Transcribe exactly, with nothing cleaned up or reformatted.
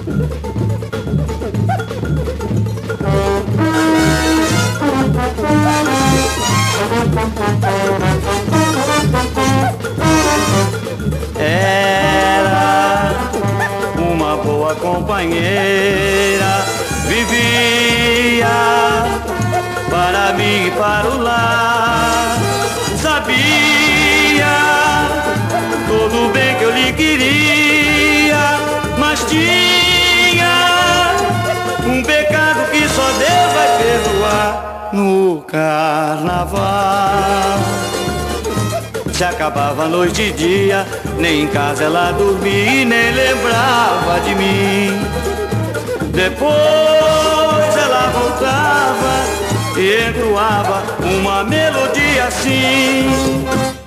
Era uma boa companheira, vivia para mim e para o lar. Sabia todo o bem que eu lhe queria, mas tinha um pecado que só Deus vai perdoar. No carnaval se acabava noite e dia, nem em casa ela dormia e nem lembrava de mim. Depois ela voltava e entoava uma melodia assim.